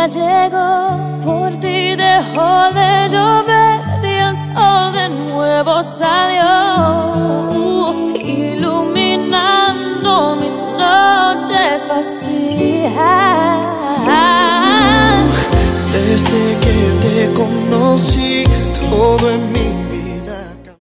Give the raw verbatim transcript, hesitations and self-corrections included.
llegó, por ti dejó de llover y el sol de nuevo salió, uh, iluminando mis noches vacías. Desde que te conocí, todo en mí